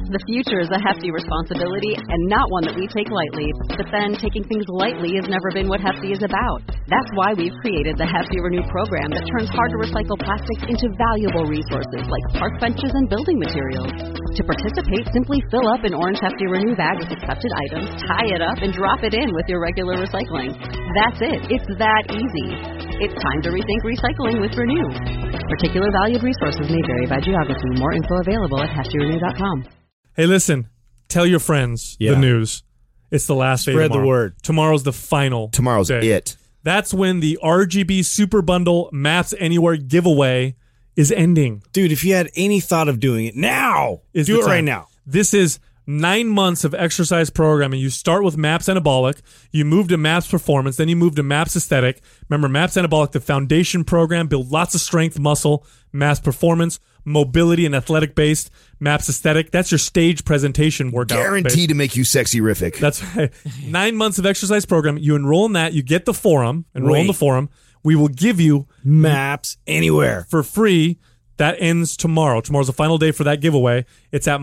The future is a hefty responsibility and not one that we take lightly. But then taking things lightly has never been what Hefty is about. That's why we've created the Hefty Renew program that turns hard-to-recycle plastics into valuable resources like park benches and building materials. To participate, simply fill up an orange Hefty Renew bag with accepted items, tie it up, and drop it in with your regular recycling. That's it. It's that easy. It's time to rethink recycling with Renew. Particular valued resources may vary by geography. More info available at heftyrenew.com. Hey, listen. Tell your friends the news. It's the last day tomorrow. Spread the word. Tomorrow's the final Tomorrow's day. it. That's when the RGB Super Bundle Maps Anywhere giveaway is ending. Dude, if you had any thought of doing it now, Is do the it right time. now. This is 9 months of exercise programming. You start with MAPS Anabolic, you move to MAPS Performance, then you move to MAPS Aesthetic. Remember, MAPS Anabolic, the foundation program, build lots of strength, muscle, MAPS Performance, mobility, and athletic-based. MAPS Aesthetic, that's your stage presentation workout. Guaranteed to make you sexy-rific. That's right. 9 months of exercise program. You enroll in that. You get the forum. Enroll in the forum. We will give you Maps Anywhere for free. That ends tomorrow. Tomorrow's the final day for that giveaway. It's at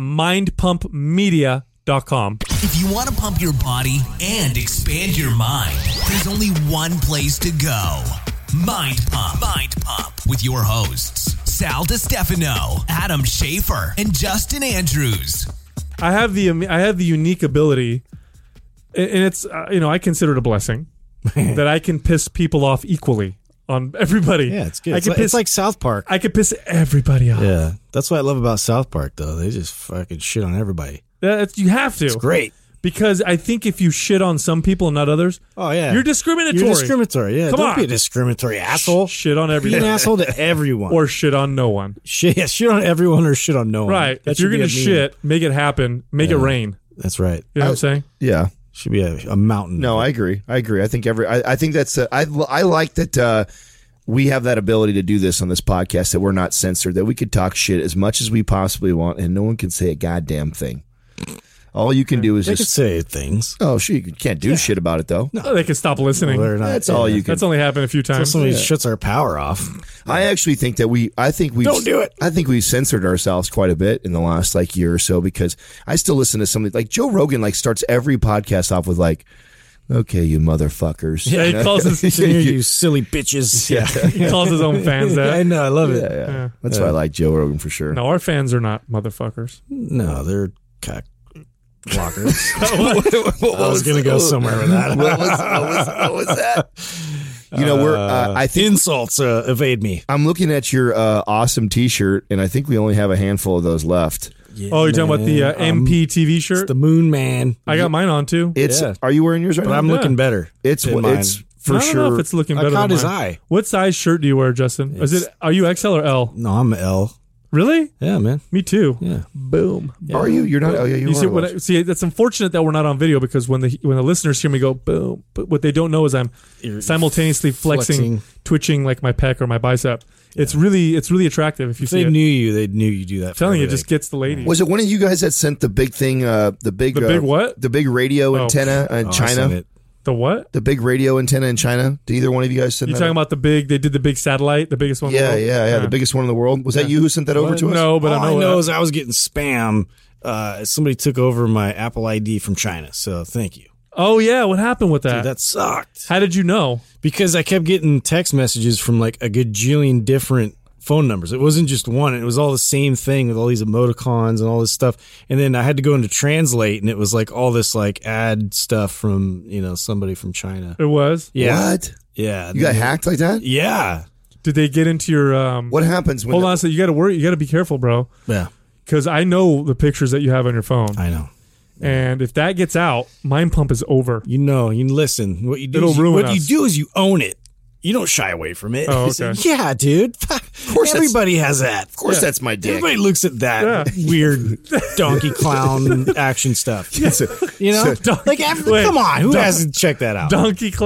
mindpumpmedia.com. If you want to pump your body and expand your mind, there's only one place to go. Mind Pump. Mind Pump with your hosts, Sal DiStefano, Adam Schaefer, and Justin Andrews. I have the unique ability, and it's I consider it a blessing that I can piss people off equally on everybody. Yeah, it's good. It's like South Park. I could piss everybody off. Yeah, that's what I love about South Park, though. They just fucking shit on everybody. You have to. It's great. Because I think if you shit on some people and not others, you're discriminatory. You're discriminatory, yeah. Don't be a discriminatory asshole. Shit on everyone. Be an asshole to everyone. Or shit on no one. Shit on everyone or shit on no one. Right. If you're going to shit, make it happen. Make it rain. That's right. You know what I'm saying? Yeah. Should be a mountain. No, I agree. I think I think that's I like that we have that ability to do this on this podcast, that we're not censored, that we could talk shit as much as we possibly want and no one can say a goddamn thing. All you can do is they just could say things. Oh, you can't do shit about it though. No, they can stop listening. Well, that's all you can. That's only happened a few times. Somebody shuts our power off. I actually think that we don't do it. I think we've censored ourselves quite a bit in the last year or so, because I still listen to somebody like Joe Rogan starts every podcast off with okay, you motherfuckers. Yeah, he calls us you silly bitches. Yeah. He calls his own fans that. I know, I love it. Yeah. That's why I like Joe Rogan for sure. No, our fans are not motherfuckers. No, they're cock blockers. I was going to go somewhere with that. What was that? I think insults evade me. I'm looking at your awesome T-shirt, and I think we only have a handful of those left. Yeah, you're talking about the MP TV shirt? It's the Moon Man. I got mine on too. Are you wearing yours right but now? I'm looking better. It's for I sure. don't know if it's looking better. I caught than his mine. eye. What size shirt do you wear, Justin? Are you XL or L? No, I'm L. Really? Yeah, man. Me too. Yeah. Boom. Yeah. Are you? You're not. Oh, yeah, you see, that's unfortunate that we're not on video, because when the listeners hear me go boom, but what they don't know is I'm simultaneously flexing, twitching like my pec or my bicep. Yeah. It's really attractive if you see it. They knew you. They knew you do that. I'm telling you, it just gets the ladies. Was it one of you guys that sent the big thing? The big what? The big radio antenna in China. The what? The big radio antenna in China. Did either one of you guys send that? You talking about they did the big satellite, the biggest one in the world? Yeah, the biggest one in the world. Was that you who sent that over to us? No, but I know is I was getting spam. Somebody took over my Apple ID from China, so thank you. Oh, yeah. What happened with that? Dude, that sucked. How did you know? Because I kept getting text messages from a gajillion different phone numbers. It wasn't just one. It was all the same thing with all these emoticons and all this stuff. And then I had to go into Translate, and it was all this ad stuff from somebody from China. It was? Yeah. What? Yeah. You got hacked like that? Yeah. Did they get into your? What happens when? Hold on a second. You got to worry. You got to be careful, bro. Yeah. Because I know the pictures that you have on your phone. I know. And if that gets out, Mind Pump is over. You listen. What you do? You do is you own it. You don't shy away from it. Oh, okay. Yeah, dude. Of course, everybody has that. Of course, that's my dick. Everybody looks at that weird donkey clown action stuff. Come on, who hasn't checked that out? Donkey clown.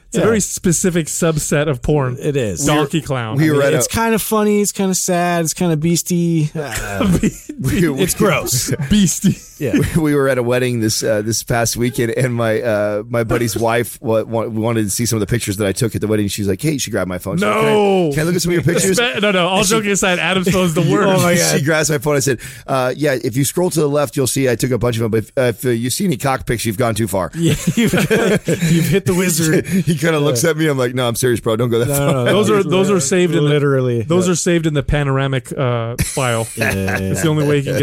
It's a very specific subset of porn. It is. Donkey clown. It's kind of funny. It's kind of sad. It's kind of beastie. It's gross. Beastie. Yeah. We were at a wedding this past weekend, and my buddy's wife wanted to see some of the pictures that I took at the wedding. She's like, "Hey, she grabbed my phone." She's like, No. can I look at some of your pictures? No. All joking aside, Adam's phone's the worst. Oh my God. She grabs my phone. I said, "Yeah, if you scroll to the left, you'll see I took a bunch of them. But if you see any cock pics, you've gone too far." Yeah, you've hit the wizard. He kind of looks at me. I'm like, "No, I'm serious, bro. Don't go that far." No. Those are saved in literally. Those are saved in the panoramic file. It's the only way you can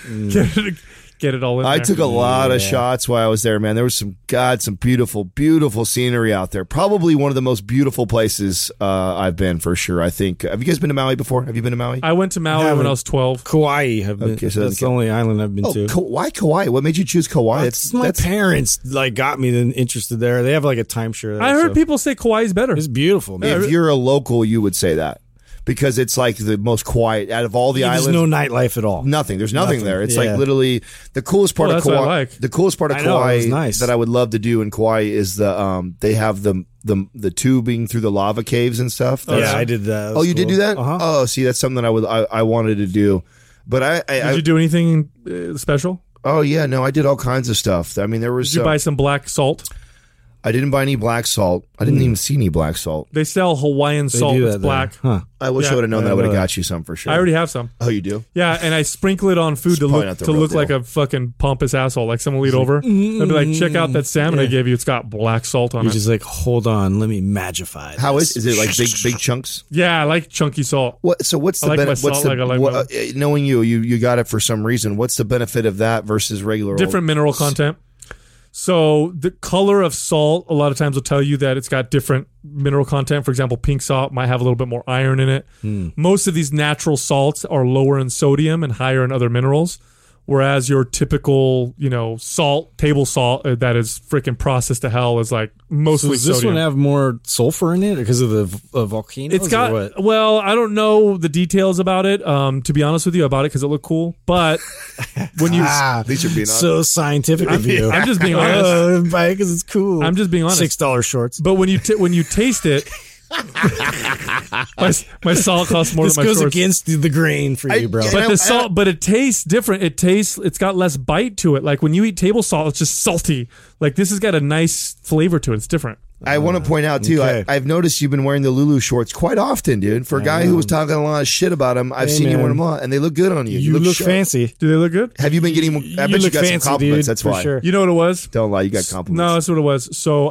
get it all in there. I took a lot of shots while I was there, man. There was some beautiful, beautiful scenery out there. Probably one of the most beautiful places I've been, for sure. I think. Have you guys been to Maui before? Have you been to Maui? I went to Maui when I was 12. Kauai. That's the only island I've been to. Why Kauai? What made you choose Kauai? My parents got me interested there. They have like a timeshare there, I heard people say Kauai's better. It's beautiful, man. If you're a local, you would say that. Because it's like the most quiet out of all the islands. There's no nightlife at all. Nothing. There's nothing there. It's like literally the coolest part of Kauai. What I like. The coolest part of Kauai that I would love to do in Kauai is they have the tubing through the lava caves and stuff. I did that. Oh, you did do that? Uh-huh. Oh, see, that's something that I wanted to do. But did you do anything special? Oh yeah, no, I did all kinds of stuff. I mean, there was. Did you buy some black salt? I didn't buy any black salt. I didn't even see any black salt. They sell Hawaiian salt that's black. Huh. I wish I would have known that. I would have got you some for sure. I already have some. Oh, you do? Yeah, and I sprinkle it on food to look like a fucking pompous asshole. Like someone lead over. They'll be like, check out that salmon I gave you. It's got black salt on it. You're just like, hold on, let me magify. How is it like big chunks? Yeah, I like chunky salt. What's the benefit? Knowing you got it for some reason. What's the benefit of that versus regular? Different mineral content. So the color of salt a lot of times will tell you that it's got different mineral content. For example, pink salt might have a little bit more iron in it. Most of these natural salts are lower in sodium and higher in other minerals. Whereas your typical, salt, table salt that is freaking processed to hell is like mostly does this sodium. one have more sulfur in it because of the volcanoes? It's got, well, I don't know the details about it. To be honest with you, about it because it looked cool. But when you, at least you're being honest. So scientific of you. I'm just being honest. Buy it because it's cool. I'm just being honest. $6 shorts. But when you taste it. my salt costs more than my shorts. This goes against the grain for you, bro. But but it tastes different. It's got less bite to it. Like when you eat table salt, it's just salty. Like this has got a nice flavor to it. It's different. I want to point out too. Okay. I've noticed you've been wearing the Lulu shorts quite often, dude. For a guy who was talking a lot of shit about them, I've seen you wear them a lot, and they look good on you. You look fancy. Do they look good? Have you been getting? I bet you got some compliments. Dude, that's why. Sure. You know what it was? Don't lie. You got compliments. No, that's what it was. So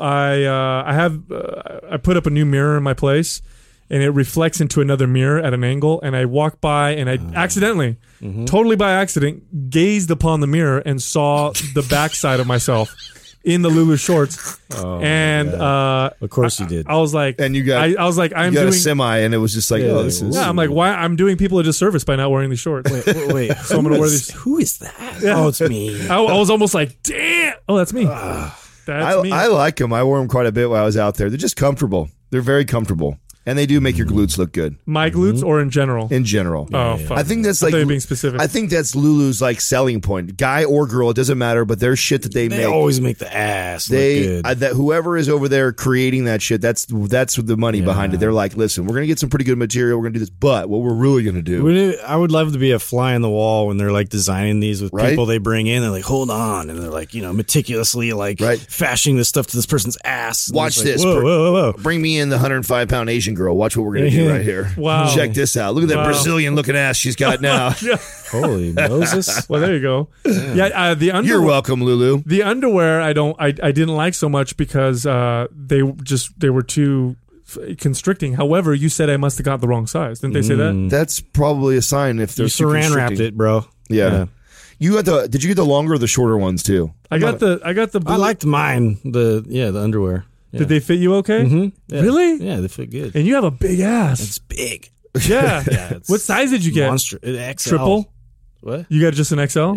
I put up a new mirror in my place, and it reflects into another mirror at an angle. And I walked by, and I accidentally, totally by accident, gazed upon the mirror and saw the backside of myself in the Lulu shorts. Of course you did. I was like, and you got. I was like, I'm doing a semi, and it was just like, this is. Yeah, I'm like, why? I'm doing people a disservice by not wearing these shorts. Wait. So I'm gonna wear these. Who is that? Yeah. Oh, it's me. I was almost like, damn. Oh, that's me. That's me. I like them. I wore them quite a bit while I was out there. They're just comfortable. They're very comfortable. And they do make your glutes look good. My glutes or in general? In general. Oh, fuck. I think that's I like thought you were being specific. I think that's Lulu's like selling point. Guy or girl, it doesn't matter, but their shit that they make. They always make the ass look good. That whoever is over there creating that shit, that's the money behind it. They're like, listen, we're gonna get some pretty good material, we're gonna do this, but what we're really gonna do. I would love to be a fly on the wall when they're like designing these with Right? people they bring in. They're like, hold on, and they're like, meticulously fashioning this stuff to this person's ass. And Watch it's this. Like, whoa. Bring me in the 105-pound Asian girl. Watch what we're gonna do right here. Wow. Check this out. Look at that Brazilian looking ass she's got now. Holy Moses. Well, there you go. Yeah, the underwear. You're welcome, Lulu. The underwear I didn't like so much because they were too constricting. However, you said I must have got the wrong size. Didn't they say that? That's probably a sign if they're You saran wrapped it, bro. Yeah. You got did you get the longer or the shorter ones too? I got the blue. I liked mine. The underwear. Yeah. Did they fit you okay? Mm-hmm. Yeah. Really? Yeah, they fit good. And you have a big ass. It's big. Yeah. It's What size did you get? Monster. XL. Triple? What? You got just an XL? Yeah.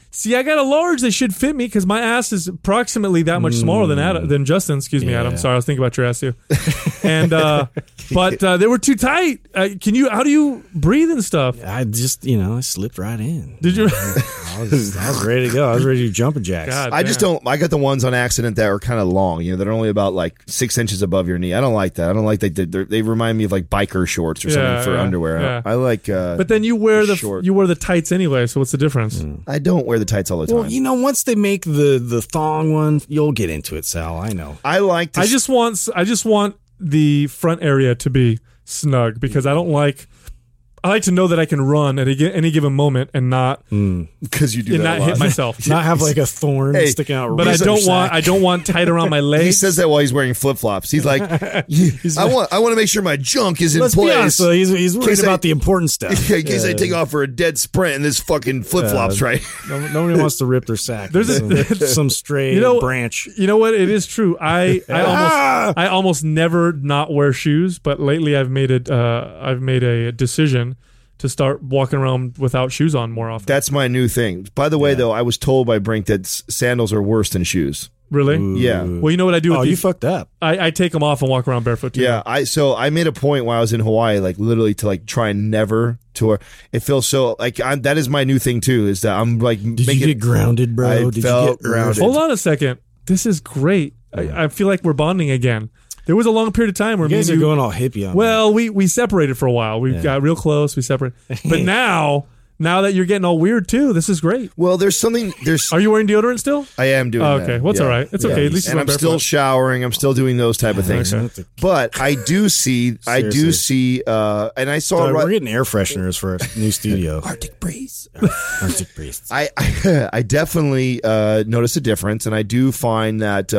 See, I got a large. They should fit me because my ass is approximately that much smaller than Justin. Excuse me, Adam. Sorry, I was thinking about your ass too. And but they were too tight. How do you breathe and stuff? I just, I slipped right in. Did you? I was ready to go. I was ready to do jumping jacks. God, I just don't. I got the ones on accident that are kind of long. They're only about like 6 inches above your knee. I don't like that. I don't like that. They remind me of like biker shorts or something for underwear. Yeah. I like. But then you wear the tights anyway. So what's the difference? I don't wear the tights all the time. Well, once they make the thong one, you'll get into it, Sal. I know. I like. I just want the front area to be snug because I like to know that I can run at any given moment and not because you do and that not hit myself. Not have like a thorn sticking out. But I don't want tight around my legs. He says that while he's wearing flip flops. He's like, I want to make sure my junk is in Let's place. Be honest, though, he's worried about the important stuff. In case I take off for a dead sprint and this fucking flip flops right. Nobody wants to rip their sack. There's some stray branch. You know what? It is true. I almost never not wear shoes, but lately I've made a decision to start walking around without shoes on more often. That's my new thing. By the way, though, I was told by Brink that sandals are worse than shoes. Really? Ooh. Yeah. Well, you know what I do with these? You fucked up. I take them off and walk around barefoot too. Yeah. I made a point while I was in Hawaii, like literally to like try and never tour. It feels so like that is my new thing too. Is that I'm like, did you get grounded, bro? Did you get grounded? Hold on a second. This is great. I feel like we're bonding again. There was a long period of time where you guys are going all hippie on me. Well, we separated for a while. We got real close. We separated. But now that you're getting all weird too, this is great. Well, there's something. Are you wearing deodorant still? I am doing. Okay, that. well, it's all right. It's okay. At least and I'm still showering. I'm still doing those type of things. Okay. But I do see. And I saw. We're getting air fresheners for a new studio. Arctic breeze. Arctic breeze. I definitely notice a difference, and I do find that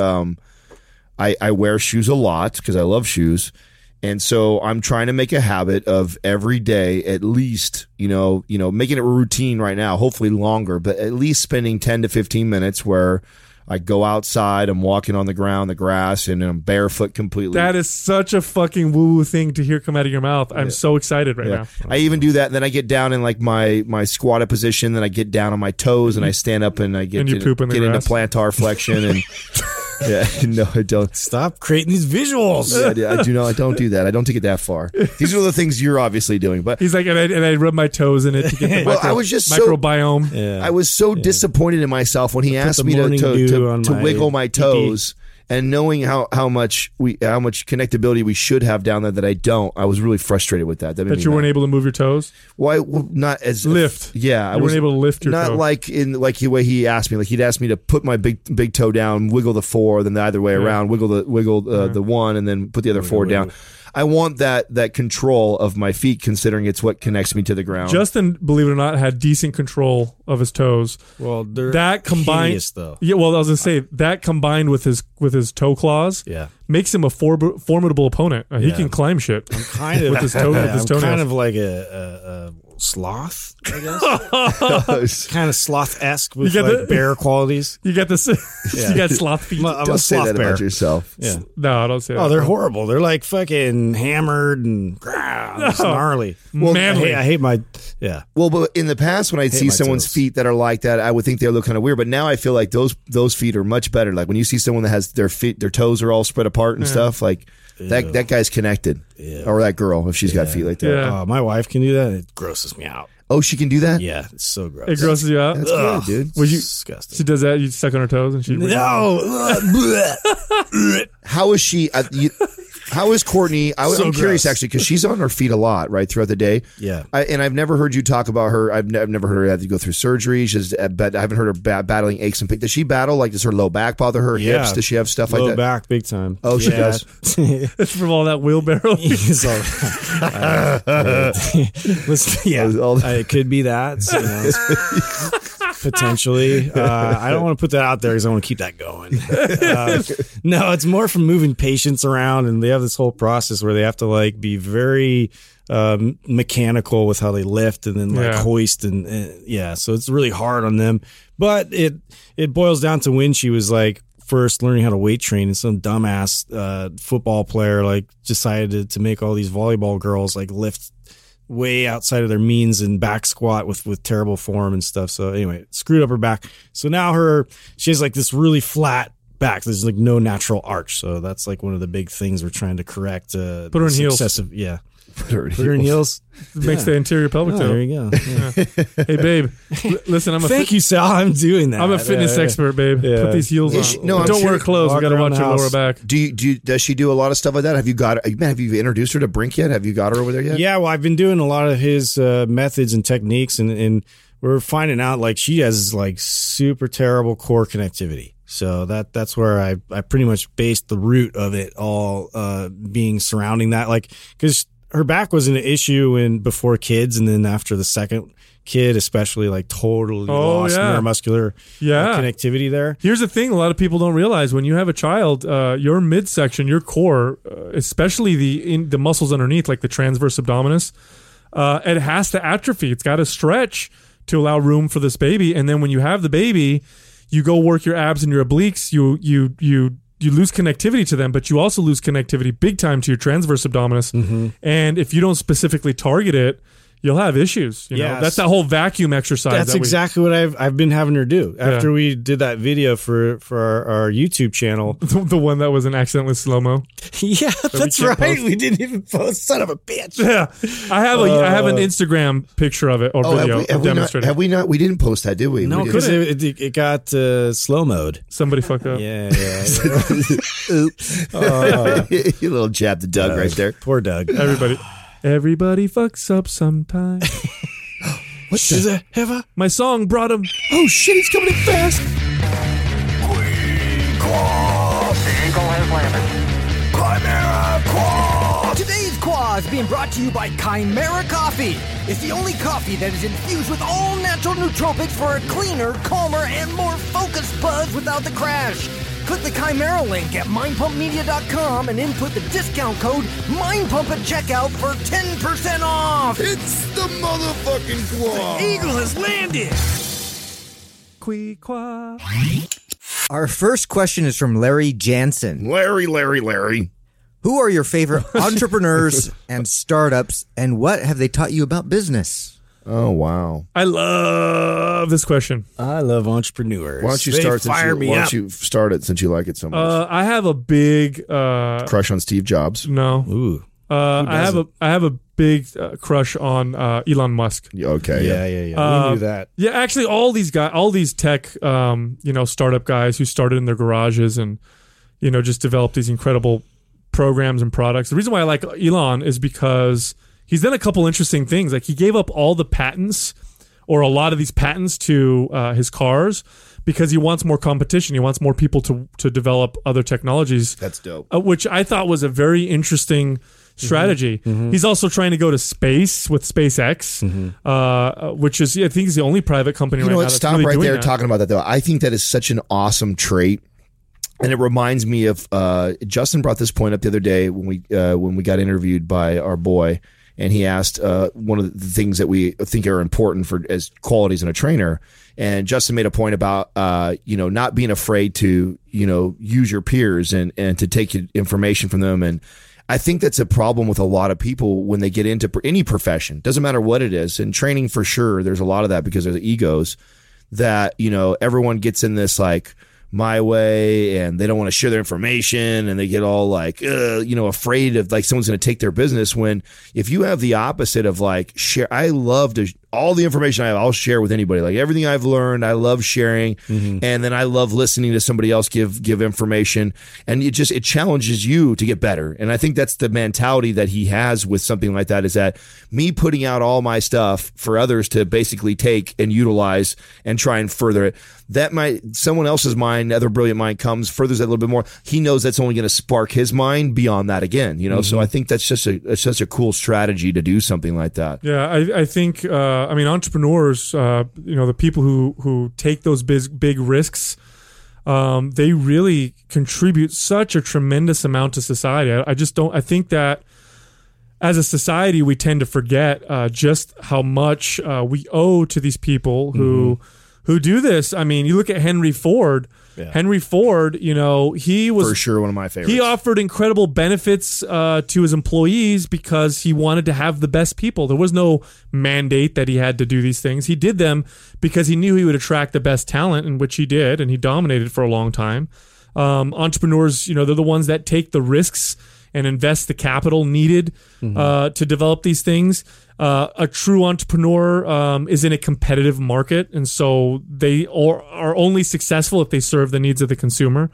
I wear shoes a lot because I love shoes. And so I'm trying to make a habit of every day, at least, making it a routine right now, hopefully longer, but at least spending 10 to 15 minutes where I go outside, I'm walking on the ground, the grass, and I'm barefoot completely. That is such a fucking woo-woo thing to hear come out of your mouth. I'm so excited right now. I even do that. And then I get down in like my squatted position, then I get down on my toes and I stand up and I get into plantar flexion and... Yeah, no, I don't. Stop creating these visuals. Yeah, I do know. I don't do that. I don't take it that far. These are the things you're obviously doing. But he's like, and I rub my toes in it to get the I was just microbiome. I was so disappointed in myself when he asked me to wiggle my toes. And knowing how much connectability we should have down there that I don't, I was really frustrated with that. That you weren't able to move your toes? Well, not as lift. Yeah, I wasn't able to lift your not toe. like in like the way he asked me. Like he'd asked me to put my big toe down, wiggle the 4, then the other way around, wiggle the 1, and then put the other 4 down. I want that control of my feet, considering it's what connects me to the ground. Justin, believe it or not, had decent control of his toes. Well, they're that combined, hideous, though. Yeah, well, I was gonna say that combined with his toe claws, makes him a formidable opponent. He can climb shit. I'm kind of with his toe. With his toenails. Kind of like a sloth, I guess. Kind of sloth-esque with like bear qualities. You got this. You got sloth feet. I'm don't a say sloth that bear. about yourself. Yeah. No, don't say that. Oh, they're horrible. They're like fucking hammered and gnarly. Well, manly. I hate my. Yeah. Well, but in the past, when I'd see someone's feet that are like that, I would think they look kind of weird. But now I feel like those feet are much better. Like when you see someone that has their toes are all spread apart and stuff, like that guy's connected. Yeah. Or that girl, if she's got feet like that. Yeah. My wife can do that. It grosses me out. Oh, she can do that? Yeah, it's so gross. It grosses you out? That's good, dude. Disgusting. She does that? You suck on her toes and she... No! How is she... How is Courtney? I'm curious, actually, because she's on her feet a lot, right, throughout the day. Yeah. And I've never heard you talk about her. I've never heard her have to go through surgery. But I haven't heard her battling aches and pains. Does she battle? Like, does her low back bother her? Yeah. Hips? Does she have stuff like that? Low back, big time. Oh, she does? It's from all that wheelbarrow. It could be that. So, potentially. I don't want to put that out there because I want to keep that going. No, it's more from moving patients around, and they have this whole process where they have to like be very mechanical with how they lift and then like hoist and so it's really hard on them. But it boils down to when she was like first learning how to weight train, and some dumbass football player like decided to make all these volleyball girls like lift way outside of their means and back squat with terrible form and stuff. So anyway, screwed up her back. So now she has like this really flat back. There's like no natural arch. So that's like one of the big things we're trying to correct. Put her in heels. Yeah. Put her in heels. Makes the anterior pelvic toe. There you go. Yeah. Hey, babe. Listen, Thank you, Sal. I'm doing that. I'm a fitness expert, babe. Yeah. Put these heels on. No, I'm don't wear sure- clothes. We got to Walk watch around your the lower house. back. Does she do a lot of stuff like that? Have you introduced her to Brink yet? Have you got her over there yet? Yeah, well, I've been doing a lot of his methods and techniques, and we're finding out like she has like super terrible core connectivity. So that's where I pretty much based the root of it all being surrounding that, like because her back was an issue before kids, and then after the second kid, especially like totally lost neuromuscular connectivity there. Here's the thing: a lot of people don't realize when you have a child, your midsection, your core, especially the muscles underneath, like the transverse abdominis, it has to atrophy. It's got to stretch to allow room for this baby. And then when you have the baby, you go work your abs and your obliques. You lose connectivity to them, but you also lose connectivity big time to your transverse abdominis. Mm-hmm. And if you don't specifically target it, you'll have issues. You know? That's that whole vacuum exercise. That's exactly what I've been having her do. After we did that video for our YouTube channel. The one that was an accidentally slow-mo. Yeah, that's right. We didn't even post. Son of a bitch. Yeah. I have an Instagram picture of it or video demonstrating. Have we not? We didn't post that, did we? No, because it got slow mode. Somebody fucked up. Yeah. Oops. You little jab to Doug right there. Poor Doug. Everybody fucks up sometime. What the ever? My song brought him. Oh shit, he's coming in fast. Queen Quah. The eagle has landed. Chimera Quah. Today's Quah is being brought to you by Chimera Coffee. It's the only coffee that is infused with all natural nootropics for a cleaner, calmer, and more focused buzz without the crash. Click the Chimera link at mindpumpmedia.com and input the discount code MINDPUMP at checkout for 10% off. It's the motherfucking Quah. The eagle has landed. Quee-qua. Our first question is from Larry Jansen. Larry. Who are your favorite entrepreneurs and startups, and what have they taught you about business? Oh, wow. I love this question. I love entrepreneurs. Why don't you start it since you like it so much? I have a big crush on Steve Jobs. No. Ooh. I have a big crush on Elon Musk. Okay. Yeah. We knew that. Yeah, actually, all these tech, startup guys who started in their garages and, just developed these incredible programs and products. The reason why I like Elon is because he's done a couple interesting things. Like he gave up all the patents or a lot of these patents to his cars because he wants more competition. He wants more people to develop other technologies. That's dope. Which I thought was a very interesting strategy. Mm-hmm. He's also trying to go to space with SpaceX, which is, I think, is the only private company right now that's stop really right doing there that. talking about that, though. I think that is such an awesome trait. And it reminds me of Justin brought this point up the other day when we got interviewed by our boy, and he asked one of the things that we think are important for as qualities in a trainer. And Justin made a point about not being afraid to use your peers and to take information from them. And I think that's a problem with a lot of people when they get into any profession. Doesn't matter what it is. And training for sure, there's a lot of that because there's egos that everyone gets in this like my way and they don't want to share their information and they get all like afraid of like someone's going to take their business, when if you have the opposite of like share, I love to all the information I have, I'll share with anybody. Like everything I've learned, I love sharing. And then I love listening to somebody else give information, and it challenges you to get better. And I think that's the mentality that he has with something like that, is that me putting out all my stuff for others to basically take and utilize and try and further it. That might, someone else's mind, other brilliant mind comes, furthers that a little bit more. He knows that's only going to spark his mind beyond that again, So I think that's just such a cool strategy to do something like that. Yeah, I think, entrepreneurs, the people who take those big risks, they really contribute such a tremendous amount to society. I think that as a society, we tend to forget just how much we owe to these people who who do this. I mean, you look at Henry Ford. Yeah. Henry Ford, he was For sure, one of my favorites. He offered incredible benefits to his employees because he wanted to have the best people. There was no mandate that he had to do these things. He did them because he knew he would attract the best talent, in which he did, and he dominated for a long time. Entrepreneurs, they're the ones that take the risks and invest the capital needed to develop these things. A true entrepreneur is in a competitive market, and so they are only successful if they serve the needs of the consumer.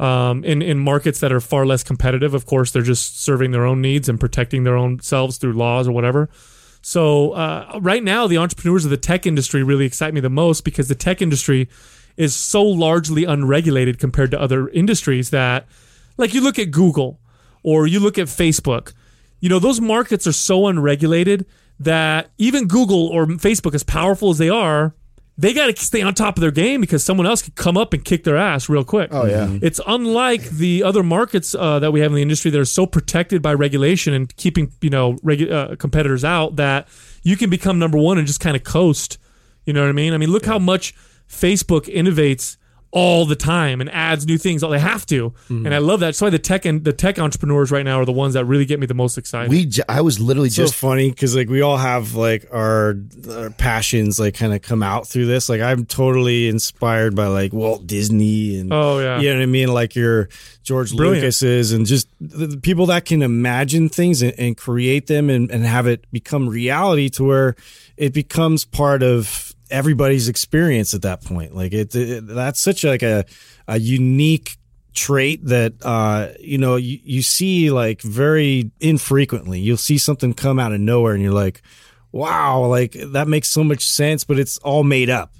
In markets that are far less competitive, of course, they're just serving their own needs and protecting their own selves through laws or whatever. So right now, the entrepreneurs of the tech industry really excite me the most because the tech industry is so largely unregulated compared to other industries that, like, you look at Google or you look at Facebook, those markets are so unregulated that even Google or Facebook, as powerful as they are, they got to stay on top of their game because someone else could come up and kick their ass real quick. Oh, yeah. It's unlike the other markets that we have in the industry that are so protected by regulation and keeping competitors out that you can become number one and just kind of coast. You know what I mean? I mean, look how much Facebook innovates all the time and adds new things. They have to, and I love that. That's why the tech entrepreneurs right now are the ones that really get me the most excited. I was literally It's funny because like we all have like our passions like kind of come out through this. Like I'm totally inspired by like Walt Disney and you know what I mean, like your George Lucas's and just the people that can imagine things and create them and have it become reality to where it becomes part of everybody's experience at that point. Like that's such like a unique trait that you see like very infrequently. You'll see something come out of nowhere and you're like, wow, like that makes so much sense, but it's all made up.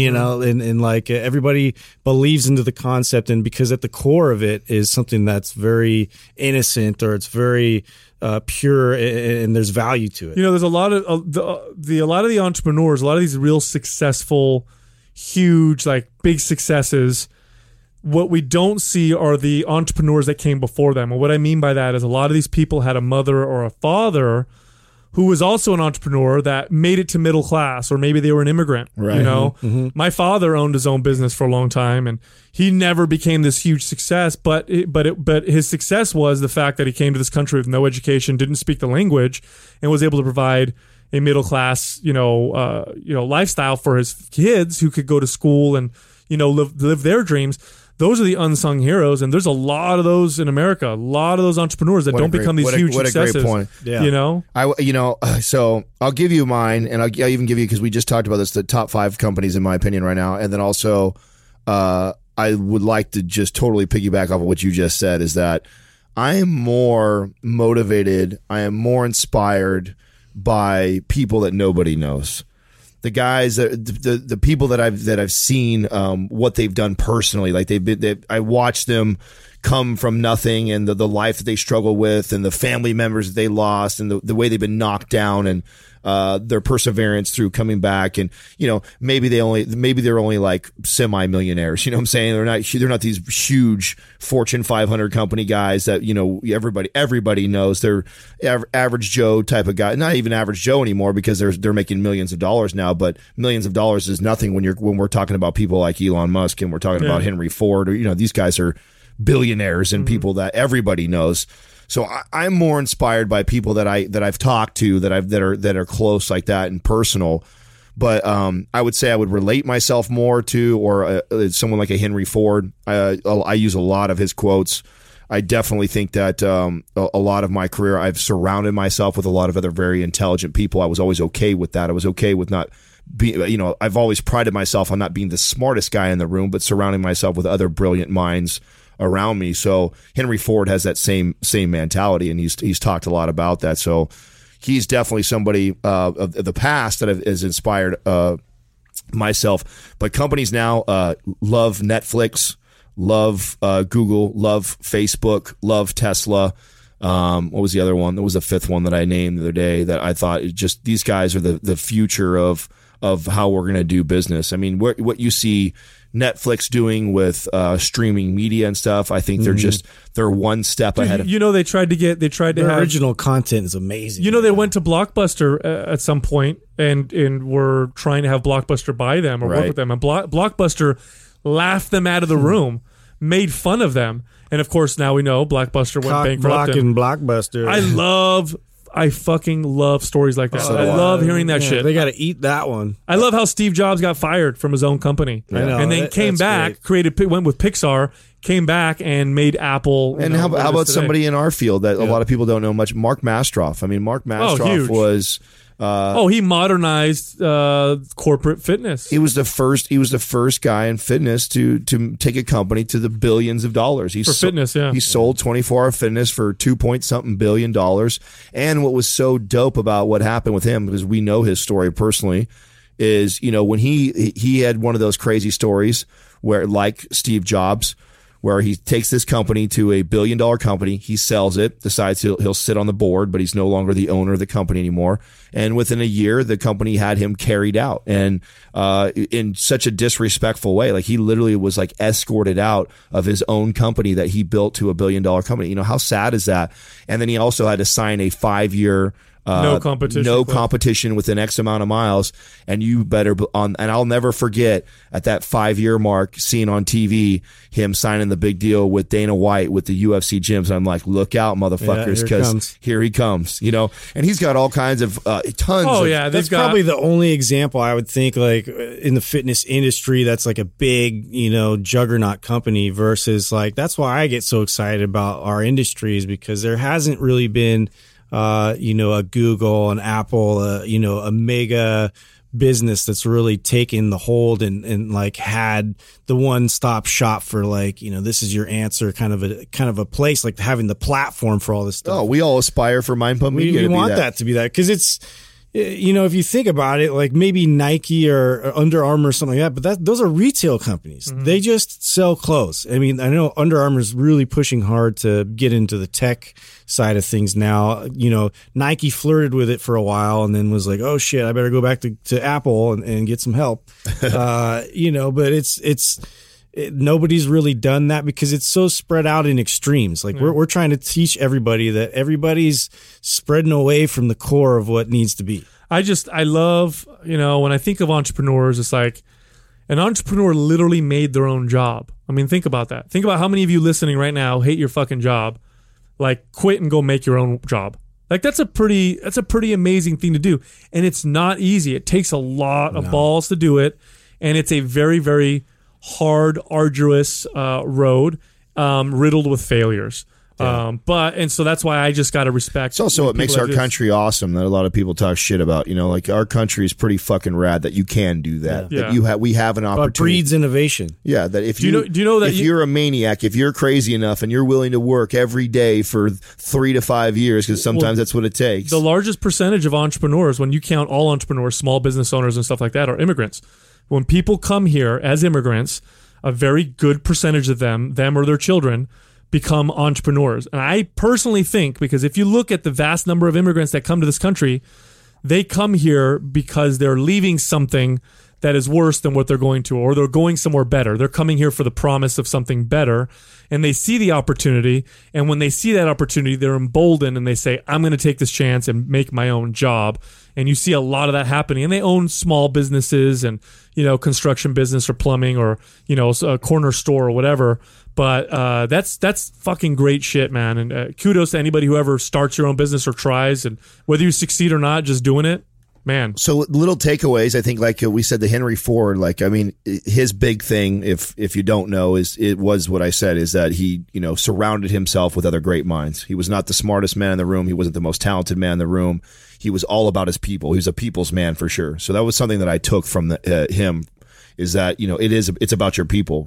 And like everybody believes into the concept, and because at the core of it is something that's very innocent or it's very pure and there's value to it. There's a lot of a lot of the entrepreneurs, a lot of these real successful, huge, like big successes. What we don't see are the entrepreneurs that came before them. And what I mean by that is a lot of these people had a mother or a father who was also an entrepreneur that made it to middle class, or maybe they were an immigrant. Right. My father owned his own business for a long time, and he never became this huge success. But his success was the fact that he came to this country with no education, didn't speak the language, and was able to provide a middle class, lifestyle for his kids who could go to school and live their dreams. Those are the unsung heroes, and there's a lot of those in America. A lot of those entrepreneurs that don't become these huge successes. What a great point. Yeah. So I'll give you mine, and I'll even give you, because we just talked about this, the top 5 companies in my opinion right now, and then also I would like to just totally piggyback off of what you just said, is that I am more motivated, I am more inspired by people that nobody knows. The guys, the people that I've seen, what they've done personally, like I watched them come from nothing, and the life that they struggle with, and the family members that they lost, and the way they've been knocked down, and their perseverance through coming back. And maybe they're only like semi-millionaires. You know what I'm saying? They're not these huge Fortune 500 company guys that everybody knows. They're average Joe type of guy. Not even average Joe anymore, because they're making millions of dollars now. But millions of dollars is nothing when we're talking about people like Elon Musk, and we're talking about Henry Ford, or these guys are billionaires and people that everybody knows. So I'm more inspired by people that I've talked to, that are close like that and personal. But I would say I would relate myself more to, or someone like a Henry Ford. I use a lot of his quotes. I definitely think that a lot of my career, I've surrounded myself with a lot of other very intelligent people. I was always okay with that. I was okay with not being, I've always prided myself on not being the smartest guy in the room, but surrounding myself with other brilliant minds around me. So Henry Ford has that same mentality, and he's talked a lot about that. So he's definitely somebody of the past that has inspired myself. But companies now love Netflix, love Google, love Facebook, love Tesla. What was the other one? There was a 5th one that I named the other day that I thought these guys are the future of of how we're going to do business. I mean, what you see Netflix doing with streaming media and stuff, I think they're one step ahead of. They tried to Their have original content is amazing. They went to Blockbuster at some point and were trying to have Blockbuster buy them or work with them, and Blockbuster laughed them out of the room, made fun of them, and of course now we know Blockbuster went bankrupt. Blocking Blockbuster. I fucking love stories like that. So I do I. love hearing that shit. They got to eat that one. I love how Steve Jobs got fired from his own company, I know, and then came back, went with Pixar, came back and made Apple. And how about somebody in our field that a lot of people don't know much? Mark Mastroff. I mean, Mark Mastroff was. He modernized corporate fitness. He was the first guy in fitness to take a company to the billions of dollars. Fitness, yeah. He sold 24-Hour Fitness for $2.something billion. And what was so dope about what happened with him, because we know his story personally, is when he had one of those crazy stories where, like Steve Jobs, where he takes this company to $1 billion company, he sells it, decides he'll sit on the board, but he's no longer the owner of the company anymore. And within a year, the company had him carried out, and in such a disrespectful way. Like, he literally was like escorted out of his own company that he built to $1 billion company. How sad is that? And then he also had to sign a 5-year no competition within X amount of miles, and you better and I'll never forget at that 5-year mark seeing on TV him signing the big deal with Dana White with the UFC gyms. And I'm like, look out, motherfuckers, because here he comes. And he's got all kinds of tons. Oh of, yeah, that's probably the only example I would think, like, in the fitness industry that's like a big juggernaut company versus, like, that's why I get so excited about our industries, because there hasn't really been a Google, an Apple, a mega business that's really taken the hold and like had the one-stop shop for, like, this is your answer, kind of a place, like having the platform for all this stuff. Oh, we all aspire for Mind Pump Media. We want that to be that, because it's, if you think about it, like maybe Nike or Under Armour or something like that, but those are retail companies. Mm-hmm. They just sell clothes. I mean, I know Under Armour is really pushing hard to get into the tech side of things now. Nike flirted with it for a while and then was like, oh shit, I better go back to Apple and get some help. But nobody's really done that because it's so spread out in extremes. Like, we're trying to teach everybody that everybody's spreading away from the core of what needs to be. I love, when I think of entrepreneurs, it's like an entrepreneur literally made their own job. I mean, think about that. Think about how many of you listening right now hate your fucking job. Like, quit and go make your own job. Like, that's a pretty amazing thing to do. And it's not easy. It takes a lot of balls to do it. And it's a very, very hard, arduous road, riddled with failures. So that's why I just got to respect. It's also what makes our country awesome that a lot of people talk shit about. Like, our country is pretty fucking rad that you can do that. Yeah. That we have an opportunity. But breeds innovation. Yeah, that if do you know that you're a maniac, if you're crazy enough and you're willing to work every day for 3 to 5 years, because sometimes that's what it takes. The largest percentage of entrepreneurs, when you count all entrepreneurs, small business owners and stuff like that, are immigrants. When people come here as immigrants, a very good percentage of them or their children, become entrepreneurs. And I personally think, because if you look at the vast number of immigrants that come to this country, they come here because they're leaving something that is worse than what they're going to, or they're going somewhere better. They're coming here for the promise of something better, and they see the opportunity. And when they see that opportunity, they're emboldened and they say, I'm going to take this chance and make my own job. And you see a lot of that happening. And they own small businesses and, construction business or plumbing or, a corner store or whatever. But that's fucking great shit, man. And kudos to anybody who ever starts your own business or tries. And whether you succeed or not, just doing it, man. So little takeaways, I think, like we said, the Henry Ford, his big thing, if you don't know, is what I said, is that he, surrounded himself with other great minds. He was not the smartest man in the room. He wasn't the most talented man in the room. He was all about his people. He was a people's man for sure. So that was something that I took from him, is that, it's about your people.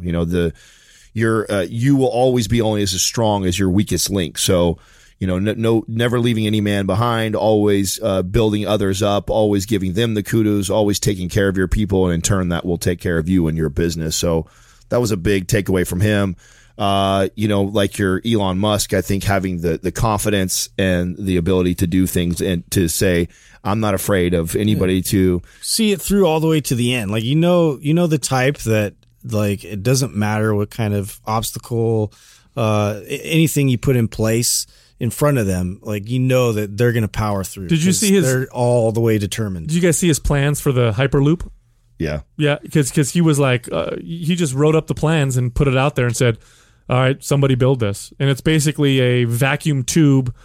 You will always be only as strong as your weakest link. So, never leaving any man behind, always building others up, always giving them the kudos, always taking care of your people, and in turn that will take care of you and your business. So that was a big takeaway from him. like your Elon Musk, I think having the confidence and the ability to do things and to say, I'm not afraid of anybody to see it through all the way to the end. Like, the type that, like, it doesn't matter what kind of obstacle, anything you put in place in front of them, like, that they're going to power through. Did you see they're all the way determined. Did you guys see his plans for the Hyperloop? Yeah, because he was like, he just wrote up the plans and put it out there and said, all right, somebody build this. And it's basically a vacuum tube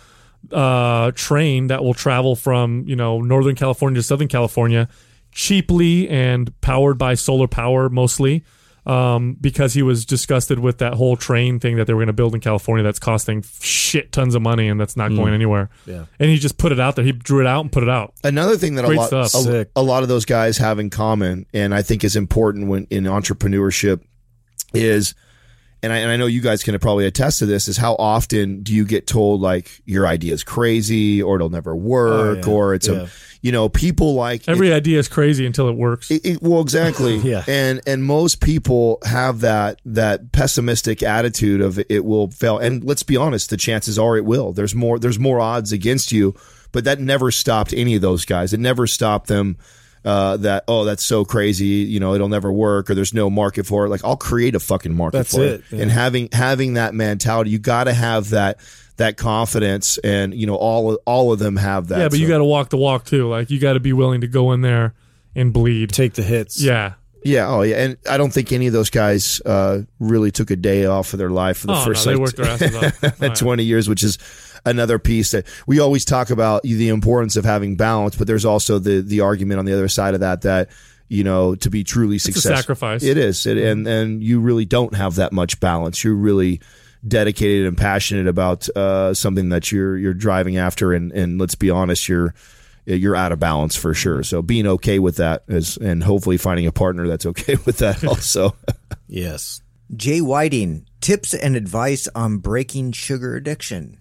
train that will travel from, Northern California to Southern California cheaply and powered by solar power mostly, because he was disgusted with that whole train thing that they were going to build in California that's costing shit tons of money and that's not going anywhere. Yeah. And he just put it out there. He drew it out and put it out. Another thing that a lot of those guys have in common, and I think is important when in entrepreneurship, is, and I know you guys can probably attest to this, is how often do you get told, like, your idea is crazy or it'll never work, or it's people like every idea is crazy until it works. Well, exactly. Yeah. And most people have that pessimistic attitude of it will fail. And let's be honest, the chances are it will. There's more odds against you, but that never stopped any of those guys. It never stopped them. That's so crazy, it'll never work, or there's no market for it. Like, I'll create a fucking market for it. Yeah. And having that mentality, you got to have that confidence, and all of them have that. Yeah, but you got to walk the walk too. Like, you got to be willing to go in there and bleed, take the hits. Yeah. Yeah. Oh, yeah. And I don't think any of those guys really took a day off of their life for the first they worked their asses off. 20 years, which is another piece that we always talk about, the importance of having balance, but there's also the argument on the other side of that to be truly successful, it's a sacrifice. It is. And you really don't have that much balance. You're really dedicated and passionate about something that you're driving after, and let's be honest, you're out of balance for sure. So being okay with that and hopefully finding a partner that's okay with that also. Yes. Jay Whiting, tips and advice on breaking sugar addiction.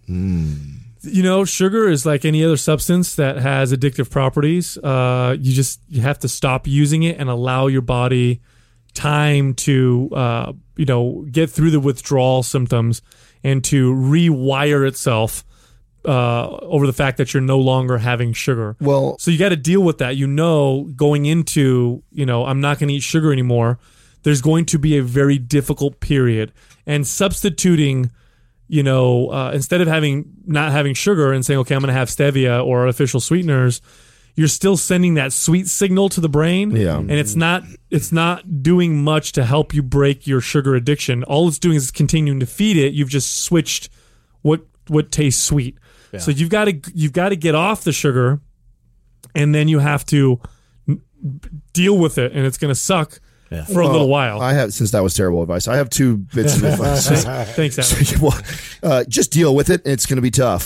Sugar is like any other substance that has addictive properties. You have to stop using it and allow your body time to, get through the withdrawal symptoms and to rewire itself over the fact that you're no longer having sugar. Well, so you got to deal with that. Going into, I'm not going to eat sugar anymore. There's going to be a very difficult period, and substituting, instead of not having sugar and saying, okay, I'm going to have stevia or artificial sweeteners, you're still sending that sweet signal to the brain. Yeah. And it's not doing much to help you break your sugar addiction. All it's doing is continuing to feed it. You've just switched what tastes sweet. Yeah. So you've got to get off the sugar, and then you have to deal with it, and it's going to suck. Yeah. For a little while. Since that was terrible advice, I have two bits of advice. Thanks, Adam. Just deal with it. It's going to be tough.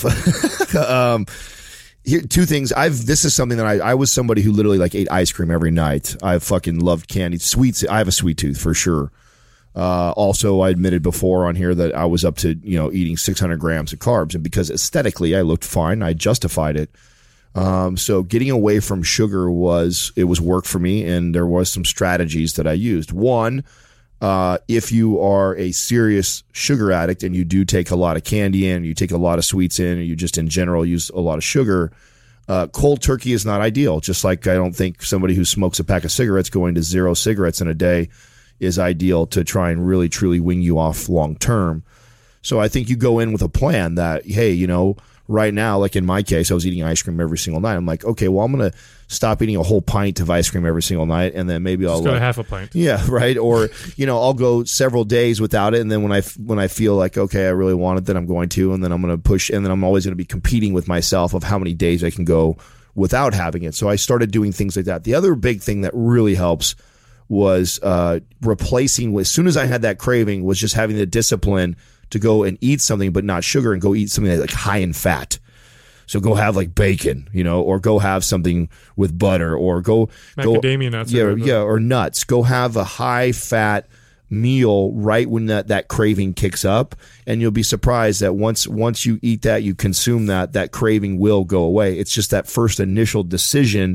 Here, two things. This is something that I was somebody who literally ate ice cream every night. I fucking loved candy, sweets. I have a sweet tooth for sure. Also, I admitted before on here that I was up to eating 600 grams of carbs, and because aesthetically I looked fine, I justified it. So getting away from sugar was work for me, and there was some strategies that I used. One, if you are a serious sugar addict and you do take a lot of candy in, you take a lot of sweets in, or you just in general use a lot of sugar, cold turkey is not ideal. Just like I don't think somebody who smokes a pack of cigarettes going to 0 cigarettes in a day is ideal to try and really truly wing you off long term. So I think you go in with a plan that, hey, right now, like in my case, I was eating ice cream every single night. I'm like, okay, well, I'm going to stop eating a whole pint of ice cream every single night, and then maybe I'll go half a pint. Yeah, right. Or I'll go several days without it, and then when I feel like, okay, I really want it, then I'm going to, and then I'm going to push, and then I'm always going to be competing with myself of how many days I can go without having it. So I started doing things like that. The other big thing that really helps was replacing, as soon as I had that craving, was just having the discipline to go and eat something, but not sugar, and go eat something that's high in fat. So go have bacon, or go have something with butter, or macadamia nuts. Yeah, or nuts. Go have a high fat meal right when that craving kicks up, and you'll be surprised that once you eat that, you consume that craving will go away. It's just that first initial decision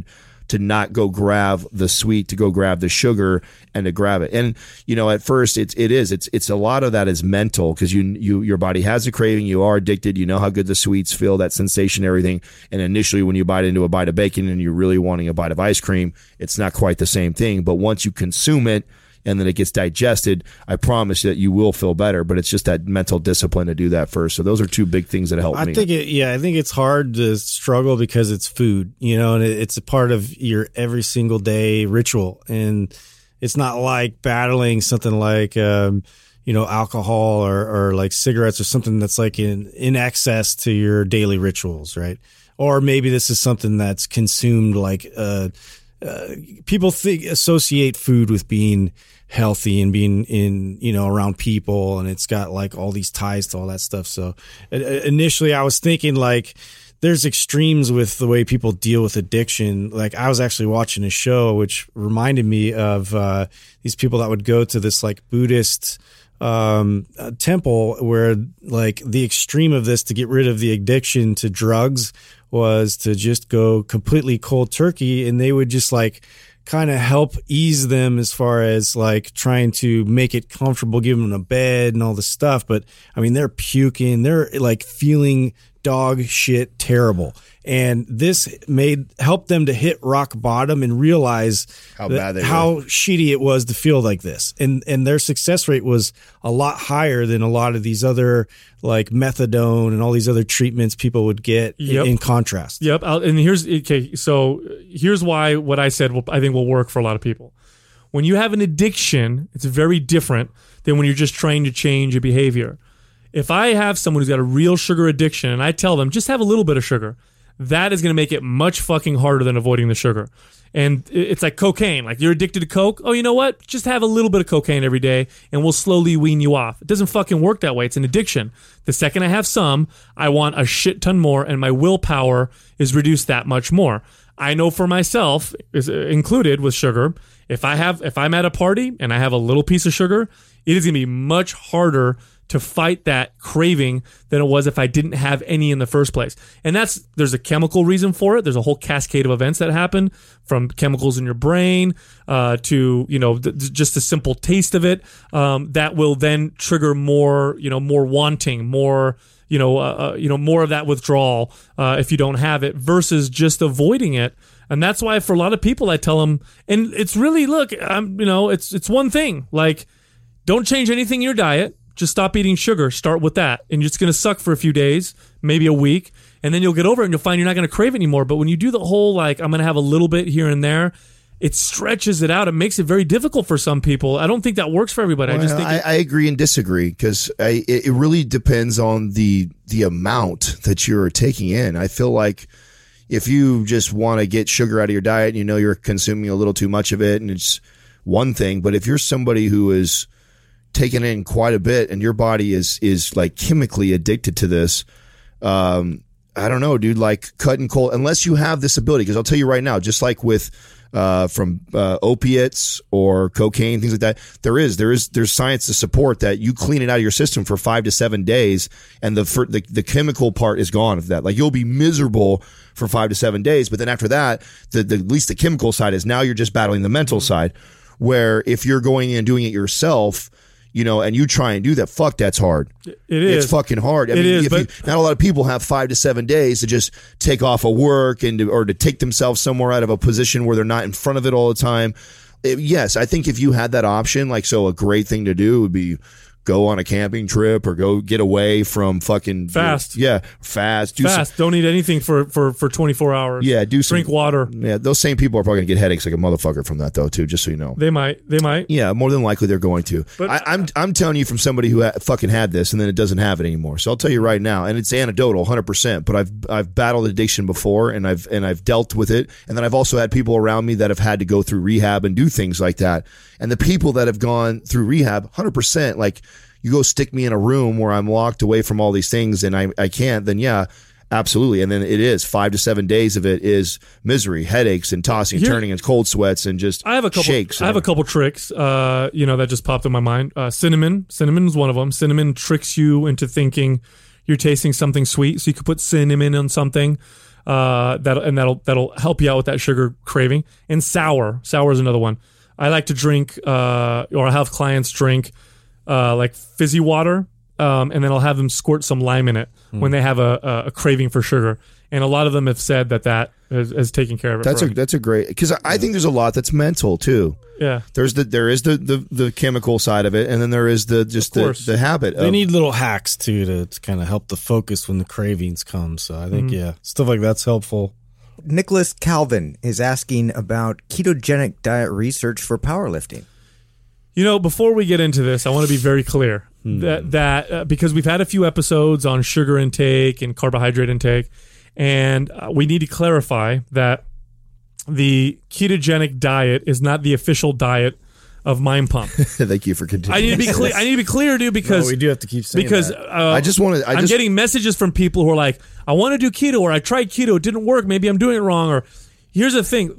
to not go grab the sweet, to go grab the sugar and to grab it. And, you know, at first it's a lot of that is mental, because your body has a craving. You are addicted. You know how good the sweets feel, that sensation, everything. And initially when you bite into a bite of bacon and you're really wanting a bite of ice cream, it's not quite the same thing. But once you consume it, and then it gets digested, I promise that you will feel better. But it's just that mental discipline to do that first. So those are two big things that help me. I think it's hard to struggle because it's food, you know, and it's a part of your every single day ritual. And it's not like battling something like, you know, alcohol or like cigarettes or something that's like in excess to your daily rituals, right? Or maybe this is something that's consumed like, people associate food with being healthy and being in, you know, around people, and it's got like all these ties to all that stuff. So initially I was thinking like there's extremes with the way people deal with addiction. Like I was actually watching a show which reminded me of these people that would go to this like Buddhist temple, where like the extreme of this to get rid of the addiction to drugs was to just go completely cold turkey, and they would just like kind of help ease them as far as like trying to make it comfortable, give them a bed and all this stuff. But I mean, they're puking, they're like feeling dog shit terrible. And this helped them to hit rock bottom and realize how shitty it was to feel like this. And their success rate was a lot higher than a lot of these other like methadone and all these other treatments people would get in contrast. Yep. And here's why what I said I think will work for a lot of people. When you have an addiction, it's very different than when you're just trying to change a behavior. If I have someone who's got a real sugar addiction and I tell them just have a little bit of sugar, that is going to make it much fucking harder than avoiding the sugar. And it's like cocaine. Like you're addicted to Coke. Oh, you know what? Just have a little bit of cocaine every day and we'll slowly wean you off. It doesn't fucking work that way. It's an addiction. The second I have some, I want a shit ton more, and my willpower is reduced that much more. I know for myself, is included with sugar, if I'm at a party and I have a little piece of sugar, it is going to be much harder to fight that craving than it was if I didn't have any in the first place. And there's a chemical reason for it. There's a whole cascade of events that happen, from chemicals in your brain to, you know, just the simple taste of it, that will then trigger more wanting, more of that withdrawal if you don't have it, versus just avoiding it. And that's why for a lot of people I tell them, and it's really, look, it's one thing, like, don't change anything in your diet. Just stop eating sugar. Start with that. And it's going to suck for a few days, maybe a week, and then you'll get over it and you'll find you're not going to crave it anymore. But when you do the whole, like, I'm going to have a little bit here and there, it stretches it out. It makes it very difficult for some people. I don't think that works for everybody. Well, I agree and disagree, because it really depends on the amount that you're taking in. I feel like if you just want to get sugar out of your diet and you know you're consuming a little too much of it, and it's one thing. But if you're somebody who is taken in quite a bit and your body is like chemically addicted to this, I don't know, dude, like cutting cold, unless you have this ability, because I'll tell you right now, just like with from opiates or cocaine, things like that, there's science to support that you clean it out of your system for 5 to 7 days, and the chemical part is gone of that. Like, you'll be miserable for 5 to 7 days, but then after that, at least the chemical side is, now you're just battling the mental side. Where if you're going in and doing it yourself, you know, and you try and do that, fuck, that's hard. It is. It's fucking hard. I mean, not a lot of people have 5 to 7 days to just take off of work or to take themselves somewhere out of a position where they're not in front of it all the time. Yes, I think if you had that option, like, so a great thing to do would be go on a camping trip or go get away from fucking fast. Fast. Don't eat anything for 24 hours. Yeah, drink water. Yeah, those same people are probably gonna get headaches like a motherfucker from that though too. Just so you know, they might. Yeah, more than likely they're going to. But I'm telling you from somebody who fucking had this and then it doesn't have it anymore. So I'll tell you right now, and it's anecdotal, 100%. But I've battled addiction before, and I've dealt with it, and then I've also had people around me that have had to go through rehab and do things like that. And the people that have gone through rehab, 100%, like, you go stick me in a room where I'm locked away from all these things and I can't, then yeah, absolutely. And then it is 5 to 7 days of it is misery, headaches, and tossing, turning, and cold sweats, and just shakes. I have a couple tricks, that just popped in my mind. Cinnamon is one of them. Cinnamon tricks you into thinking you're tasting something sweet, so you could put cinnamon on something. That'll help you out with that sugar craving. And sour is another one. I like to drink, or I have clients drink like fizzy water, and then I'll have them squirt some lime in it when they have a craving for sugar. And a lot of them have said that has taken care of it. That's a great, because I think there's a lot that's mental too. Yeah, there is the chemical side of it, and then there is the habit. They need little hacks too to kind of help the focus when the cravings come. So I think stuff like that's helpful. Nicholas Calvin is asking about ketogenic diet research for powerlifting. Before we get into this, I want to be very clear that because we've had a few episodes on sugar intake and carbohydrate intake, and we need to clarify that the ketogenic diet is not the official diet of Mind Pump. Thank you for continuing. I need to be clear, dude, because we do have to keep saying that. I'm getting messages from people who are like, I want to do keto, or I tried keto, it didn't work, maybe I'm doing it wrong. Or here's the thing: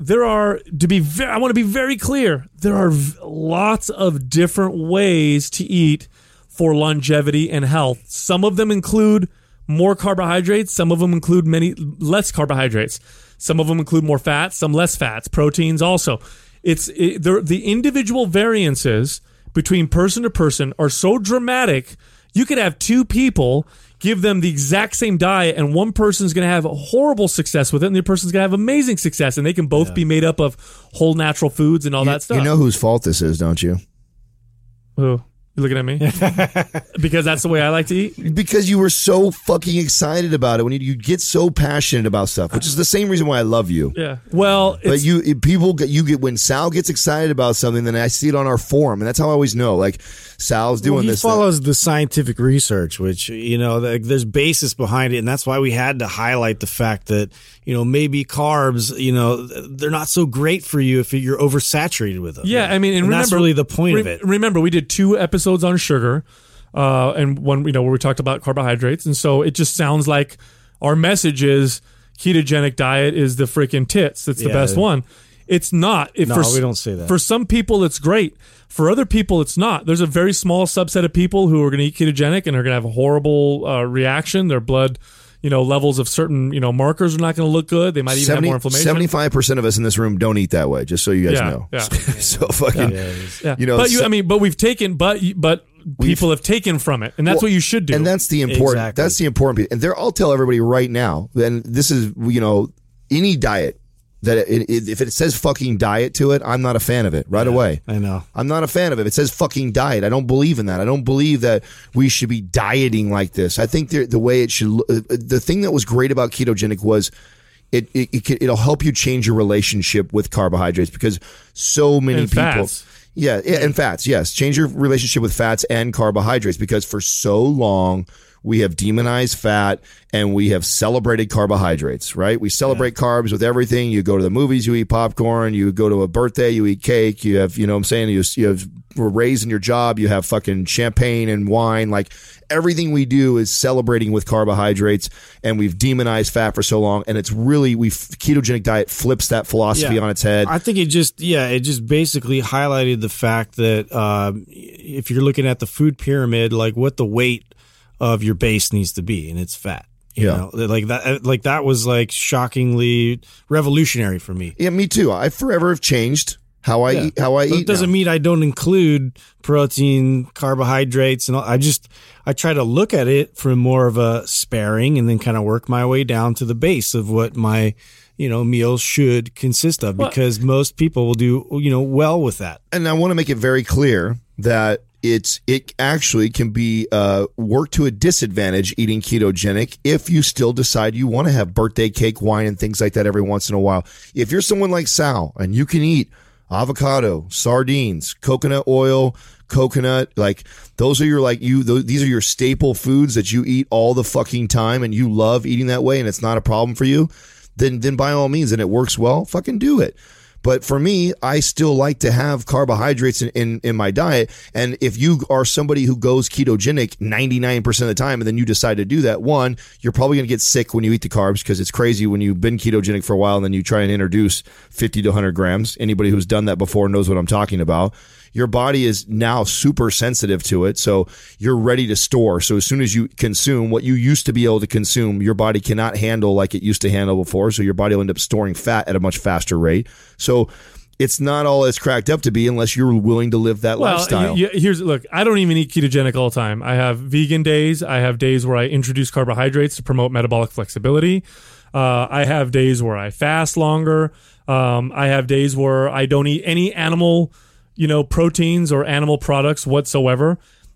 I want to be very clear. There are lots of different ways to eat for longevity and health. Some of them include more carbohydrates. Some of them include many less carbohydrates. Some of them include more fats, some less fats, proteins also. The individual variances between person to person are so dramatic. You could have two people, give them the exact same diet, and one person's going to have horrible success with it, and the other person's going to have amazing success, and they can both be made up of whole natural foods and all that stuff. You know whose fault this is, don't you? Who? You looking at me? Because that's the way I like to eat? Because you were so fucking excited about it when you get so passionate about stuff, which is the same reason why I love you. Yeah. Well, but when Sal gets excited about something, then I see it on our forum, and that's how I always know. Like, Sal's doing this. He follows the scientific research, which, there's basis behind it, and that's why we had to highlight the fact that, maybe carbs, they're not so great for you if you're oversaturated with them. Yeah, I mean, and remember, that's really the point of it. Remember, we did 2 episodes on sugar, and one, where we talked about carbohydrates, and so it just sounds like our message is ketogenic diet is the freaking tits. That's the best one. It's not. We don't say that. For some people, it's great. For other people, it's not. There's a very small subset of people who are going to eat ketogenic and are going to have a horrible reaction. Their blood, levels of certain, markers are not going to look good. They might even have more inflammation. 75% of us in this room don't eat that way, just so you guys know. Yeah. So fucking, but people have taken from it, and that's what you should do. And that's the important. Exactly. That's the important piece. And I'll tell everybody right now. And this is, any diet that if it says fucking diet to it, I'm not a fan of it right away. I know. I'm not a fan of it. It says fucking diet. I don't believe in that. I don't believe that we should be dieting like this. I think the way it should. The thing that was great about ketogenic was it'll help you change your relationship with carbohydrates, because so many people. Fats. Yeah, and fats. Yes, change your relationship with fats and carbohydrates, because for so long we have demonized fat and we have celebrated carbohydrates, right? We celebrate carbs with everything. You go to the movies, you eat popcorn. You go to a birthday, you eat cake. You have, you have were raised in your job. You have fucking champagne and wine. Like, everything we do is celebrating with carbohydrates, and we've demonized fat for so long. And it's really, ketogenic diet flips that philosophy on its head. I think it just basically highlighted the fact that if you're looking at the food pyramid, like what the weight of your base needs to be, and it's fat. You know, like that was like shockingly revolutionary for me. Yeah, me too. I forever have changed how I eat. It doesn't mean I don't include protein, carbohydrates, and all. I try to look at it from more of a sparing, and then kind of work my way down to the base of what my meals should consist of, because most people will do well with that. And I want to make it very clear that it actually can be work to a disadvantage eating ketogenic if you still decide you want to have birthday cake, wine, and things like that every once in a while. If you're someone like Sal and you can eat avocado, sardines, coconut oil, coconut, like those are your these are your staple foods that you eat all the fucking time, and you love eating that way, and it's not a problem for you, then by all means, and it works well, fucking do it. But for me, I still like to have carbohydrates in my diet. And if you are somebody who goes ketogenic 99% of the time, and then you decide to do that, one, you're probably going to get sick when you eat the carbs, because it's crazy when you've been ketogenic for a while and then you try and introduce 50 to 100 grams. Anybody who's done that before knows what I'm talking about. your body is now super sensitive to it. So you're ready to store. So as soon as you consume what you used to be able to consume, your body cannot handle like it used to handle before. So your body will end up storing fat at a much faster rate. So it's not all it's cracked up to be unless you're willing to live that lifestyle. Look, I don't even eat ketogenic all the time. I have vegan days. I have days where I introduce carbohydrates to promote metabolic flexibility. I have days where I fast longer. I have days where I don't eat any animal, proteins or animal products whatsoever.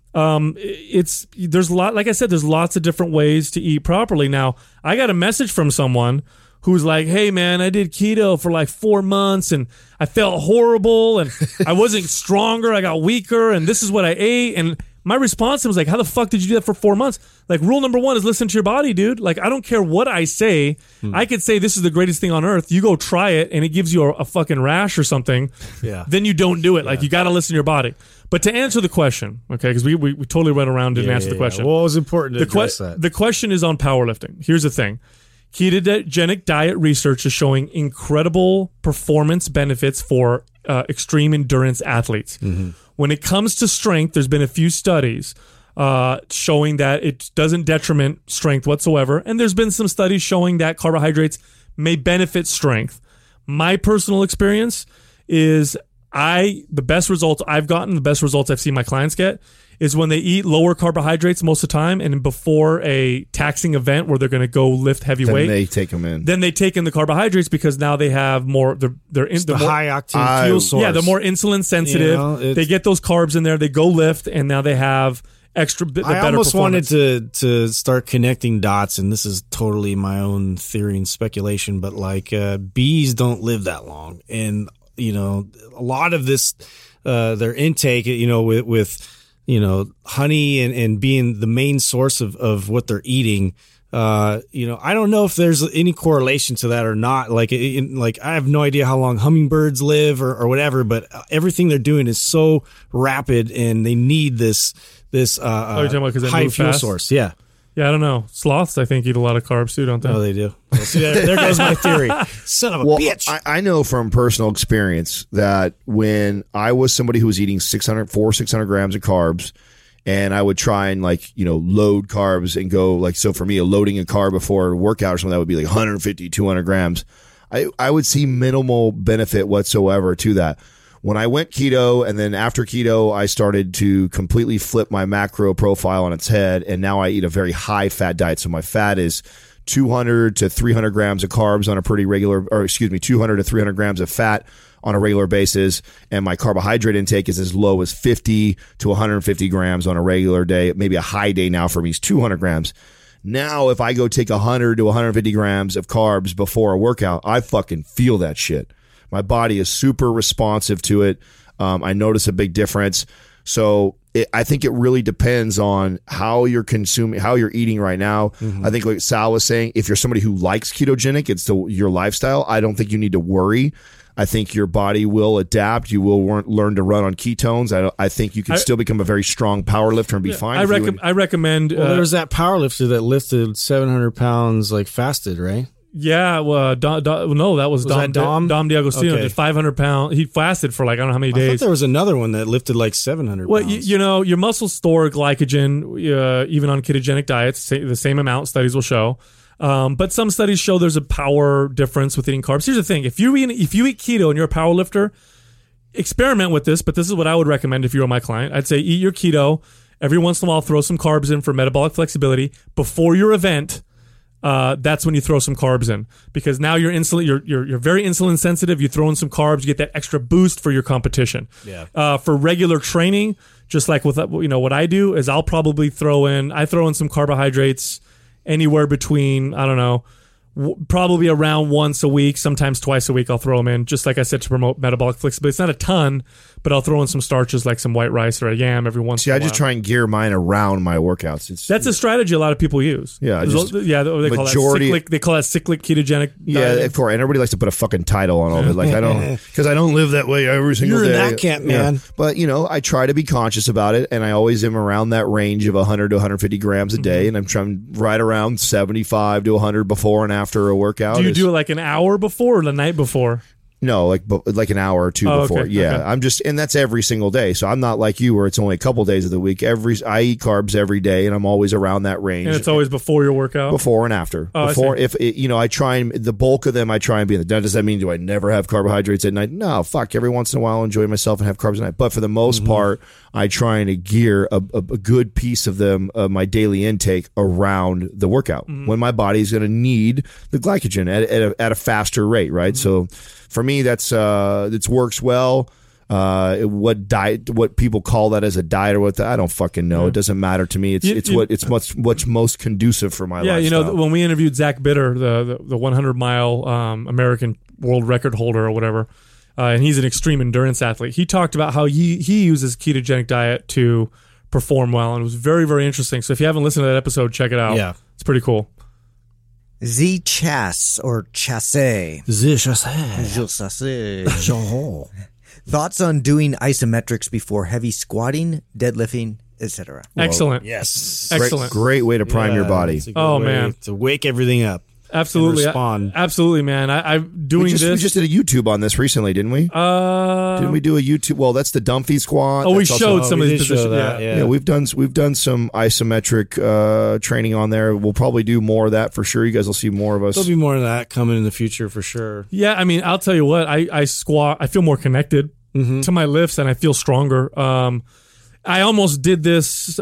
There's a lot, like I said, there's lots of different ways to eat properly. Now, I got a message from someone who's like, hey man, I did keto for like 4 months and I felt horrible and I wasn't stronger. I got weaker and this is what I ate. And my response to him was like, how the fuck did you do that for 4 months? Like, rule number 1 is listen to your body, dude. Like, I don't care what I say. I could say this is the greatest thing on earth. You go try it and it gives you a fucking rash or something. Yeah. Then you don't do it. Like, you got to listen to your body. But to answer the question, okay, because we totally went around and answered the question. Well, it was important to address that. The question is on powerlifting. Here's the thing. Ketogenic diet research is showing incredible performance benefits for extreme endurance athletes. Mm-hmm. When it comes to strength, there's been a few studies showing that it doesn't detriment strength whatsoever. And there's been some studies showing that carbohydrates may benefit strength. My personal experience is the best results I've gotten, the best results I've seen my clients get is when they eat lower carbohydrates most of the time and before a taxing event where they're going to go lift heavy weight. Then they take them in. Then they take in the carbohydrates because now they have more, they're high octane fuel source. Yeah, they're more insulin sensitive. They get those carbs in there, they go lift, and now they have extra, the better performance. I almost wanted to start connecting dots, and this is totally my own theory and speculation, but like bees don't live that long. And, a lot of this, their intake, with honey and being the main source of what they're eating. I don't know if there's any correlation to that or not. Like I have no idea how long hummingbirds live or whatever, but everything they're doing is so rapid and they need this you're talking about 'cause they high move fuel fast? source. Yeah. Yeah, I don't know. Sloths, I think, eat a lot of carbs too, don't they? Oh, they do. Well, see, there goes my theory. Son of a bitch. I know from personal experience that when I was somebody who was eating 600 grams of carbs, and I would try and load carbs and go so for me, loading a carb before a workout or something, that would be like 150, 200 grams. I would see minimal benefit whatsoever to that. When I went keto and then after keto, I started to completely flip my macro profile on its head. And now I eat a very high fat diet. So my fat is 200 to 300 grams of carbs on a 200 to 300 grams of fat on a regular basis. And my carbohydrate intake is as low as 50 to 150 grams on a regular day. Maybe a high day now for me is 200 grams. Now, if I go take 100 to 150 grams of carbs before a workout, I fucking feel that shit. My body is super responsive to it. I notice a big difference. So I think it really depends on how you're consuming, how you're eating right now. Mm-hmm. I think like Sal was saying, if you're somebody who likes ketogenic, it's your lifestyle. I don't think you need to worry. I think your body will adapt. You will learn to run on ketones. I think you can still become a very strong power lifter and be fine. I recommend. Well, there was that power lifter that lifted 700 pounds fasted, right? Yeah, well, no, that was Dom D'Agostino. Okay. Did 500 pounds. He fasted for I don't know how many days. I thought there was another one that lifted 700 well, pounds. Your muscles store glycogen even on ketogenic diets. The same amount, studies will show. But some studies show there's a power difference with eating carbs. Here's the thing. If you eat keto and you're a power lifter, experiment with this, but this is what I would recommend if you were my client. I'd say eat your keto. Every once in a while, throw some carbs in for metabolic flexibility. Before your event, that's when you throw some carbs in, because now you're very insulin sensitive. You throw in some carbs, you get that extra boost for your competition. Yeah. For regular training, just like with what I do is I'll probably throw in some carbohydrates anywhere between probably around once a week, sometimes twice a week. I'll throw them in, just like I said, to promote metabolic flexibility. It's not a ton, but I'll throw in some starches like some white rice or a yam every once in a while. I just try and gear mine around my workouts. That's a strastrategy a lot of people use. Yeah, they call that cyclic ketogenic. Yeah, of course. And everybody likes to put a fucking title on all of it. Because I don't live that way every single day. You're in that camp, man. Yeah. But I try to be conscious about it, and I always am around that range of 100 to 150 grams a day, and I'm trying right around 75 to 100 before and after a workout. Do you do it an hour before or the night before? No, like an hour or two before. Okay, Yeah, okay. and that's every single day. So I'm not like you where it's only a couple days of the week. I eat carbs every day, and I'm always around that range. And it's always before your workout? Before and after. Oh, Before, I see. if it, I try and the bulk of them, I try and be in the. Does that mean do I never have carbohydrates at night? No, fuck. Every once in a while, I'll enjoy myself and have carbs at night. But for the most part, I try and gear a good piece of them, my daily intake around the workout when my body's going to need the glycogen at a faster rate, right? So for me, it works well. What people call that as a diet or what I don't fucking know. It doesn't matter to me. It's what's most conducive for my lifestyle. When we interviewed Zach Bitter, the 100-mile American world record holder or whatever, and he's an extreme endurance athlete, he talked about how he uses ketogenic diet to perform well, and it was very, very interesting. So if you haven't listened to that episode, check it out. Yeah. It's pretty cool. Z Chasse or Chasse. Thoughts on doing isometrics before heavy squatting, deadlifting, etc. Excellent. Yes. Excellent. Great way to prime your body. It's a good Oh, way man. to wake everything up. Absolutely. And respond. Absolutely, man. I'm doing We this. just did a YouTube on this recently, didn't we? Didn't we do a YouTube? Well, that's the Dumpy squat. we That's also- showed some of we these did show positions. that, Yeah. Yeah, we've done some isometric training on there. We'll probably do more of that for sure. You guys will see more of us. There'll be more of that coming in the future for sure. Yeah, I mean, I'll tell you what. I squat. I feel more connected to my lifts, and I feel stronger. I almost did this.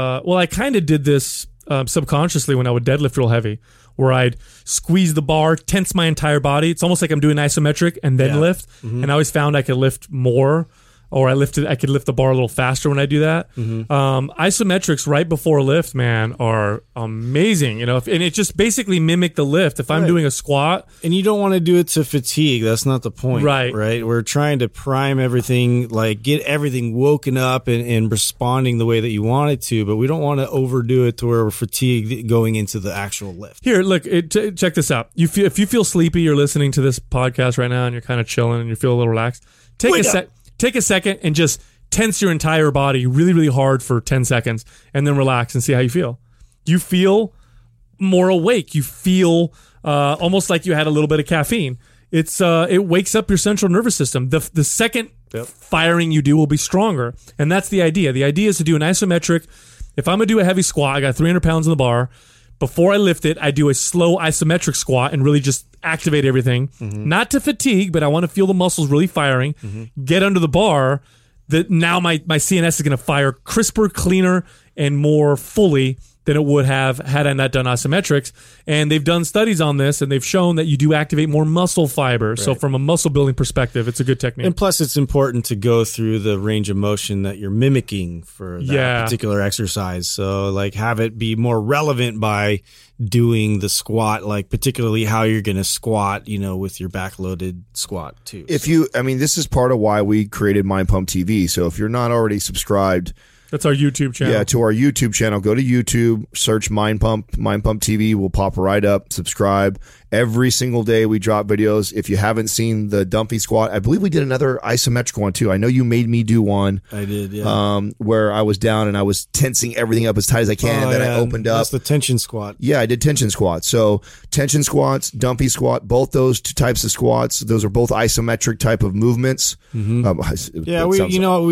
I kind of did this subconsciously when I would deadlift real heavy, where I'd squeeze the bar, tense my entire body. It's almost like I'm doing isometric and then lift. And I always found I could lift more, or I could lift the bar a little faster when I do that. Isometrics right before a lift, man, are amazing. And it just basically mimic the lift. If I'm doing a squat, And you don't want to do it to fatigue. That's not the point. Right. Right. We're trying to prime everything, like get everything woken up and responding the way that you want it to, but we don't want to overdo it to where we're fatigued going into the actual lift. here, look, check this out. If you feel sleepy, you're listening to this podcast right now and you're kind of chilling and you feel a little relaxed, take a second and just tense your entire body really, really hard for 10 seconds and then relax and see how you feel. You feel more awake. You feel almost like you had a little bit of caffeine. It wakes up your central nervous system. The second firing you do will be stronger. And that's the idea. The idea is to do an isometric. If I'm going to do a heavy squat, I got 300 pounds in the bar. Before I lift it, I do a slow isometric squat and really just activate everything. Not to fatigue, but I want to feel the muscles really firing. Get under the bar. Now my CNS is going to fire crisper, cleaner, and more fully than it would have had I not done isometrics. And they've done studies on this, and they've shown that you do activate more muscle fiber. So from a muscle building perspective, it's a good technique. And plus, it's important to go through the range of motion that you're mimicking for that particular exercise. So, like, have it be more relevant by doing the squat, like particularly how you're going to squat, with your backloaded squat too. This is part of why we created Mind Pump TV. So if you're not already subscribed, that's our YouTube channel. Yeah, to our YouTube channel. Go to YouTube, search Mind Pump TV will pop right up. Subscribe. Every single day we drop videos. If you haven't seen the Dumpy squat, I believe we did another isometric one too. I know you made me do one. I did, yeah. Where I was down and I was tensing everything up as tight as I can, and then I opened up. That's the tension squat. Yeah, I did tension squats. So tension squats, Dumpy squat, both those two types of squats. Those are both isometric type of movements. Yeah, we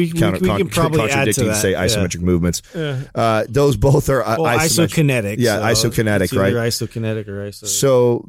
can probably add to that. Say isometric movements. Those both are isokinetic. Yeah, isokinetic, it's right? Either isokinetic or iso. So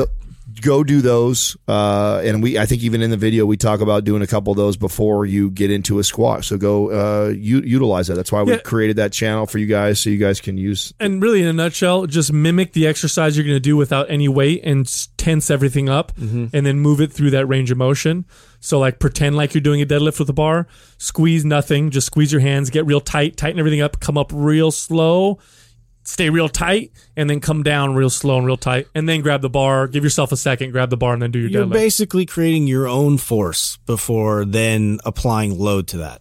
go do those, and I think even in the video we talk about doing a couple of those before you get into a squat. So go utilize that. That's why we created that channel for you guys, so you guys can use. And really, in a nutshell, just mimic the exercise you're going to do without any weight and tense everything up, and then move it through that range of motion. So, like, pretend like you're doing a deadlift with a bar. Squeeze nothing. Just squeeze your hands. Get real tight. Tighten everything up. Come up real slow. Stay real tight, and then come down real slow and real tight, and then grab the bar. Give yourself a second, grab the bar, and then do your deadlift. You're basically creating your own force before then applying load to that.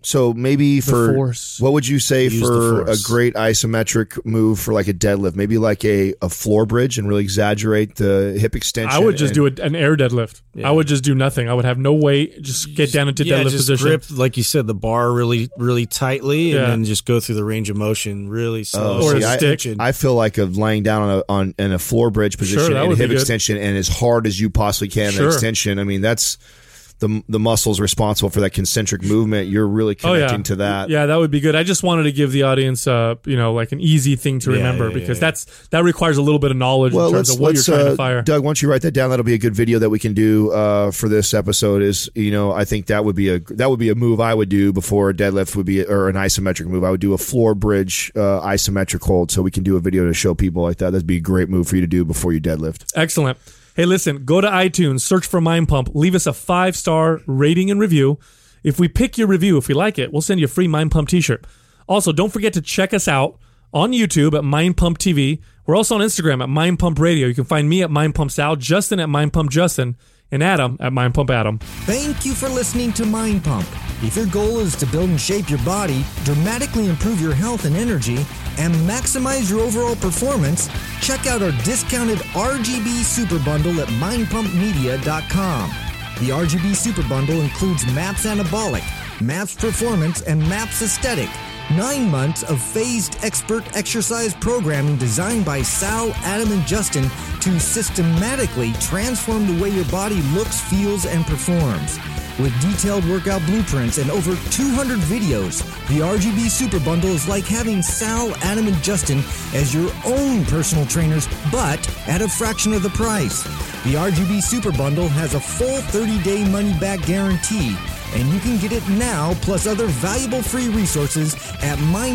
So maybe for force. what would you say Use for the a force. great isometric move for like a deadlift? Maybe like a floor bridge and really exaggerate the hip extension. I would just do an air deadlift. I would just do nothing. I would have no weight. Just get down into deadlift just position. grip, like you said, the bar really, really tightly, Yeah. and then just go through the range of motion really slow. Or a See, stick. I feel like of laying down in a floor bridge position that and would be hip good. extension and as hard as you possibly can. Sure. The extension. I mean, that's the muscles responsible for that concentric movement. You're really connecting to that. Yeah, that would be good. I just wanted to give the audience, like an easy thing to remember because that requires a little bit of knowledge in terms of what you're trying to fire. Doug, why don't you write that down? That'll be a good video that we can do for this episode. Is I think that would be a move I would do before a deadlift would be or an isometric move. I would do a floor bridge isometric hold, so we can do a video to show people like that. That'd be a great move for you to do before you deadlift. Excellent. Hey, listen, go to iTunes, search for Mind Pump, leave us a 5-star rating and review. If we pick your review, if we like it, we'll send you a free Mind Pump t-shirt. Also, don't forget to check us out on YouTube at Mind Pump TV. We're also on Instagram at Mind Pump Radio. You can find me at Mind Pump Sal, Justin at Mind Pump Justin, and Adam at Mind Pump Adam. Thank you for listening to Mind Pump. If your goal is to build and shape your body, dramatically improve your health and energy, and maximize your overall performance, check out our discounted RGB Super Bundle at mindpumpmedia.com. The RGB Super Bundle includes MAPS Anabolic, MAPS Performance, and MAPS Aesthetic. 9 months of phased expert exercise programming designed by Sal, Adam, and Justin to systematically transform the way your body looks, feels, and performs. With detailed workout blueprints and over 200 videos, the RGB Super Bundle is like having Sal, Adam, and Justin as your own personal trainers, but at a fraction of the price. The RGB Super Bundle has a full 30-day money-back guarantee, and you can get it now plus other valuable free resources at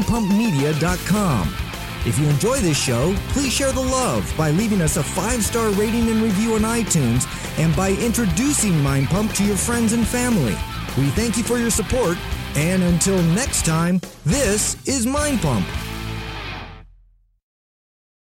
mindpumpmedia.com. If you enjoy this show, please share the love by leaving us a 5-star rating and review on iTunes and by introducing Mind Pump to your friends and family. We thank you for your support, and until next time, this is Mind Pump.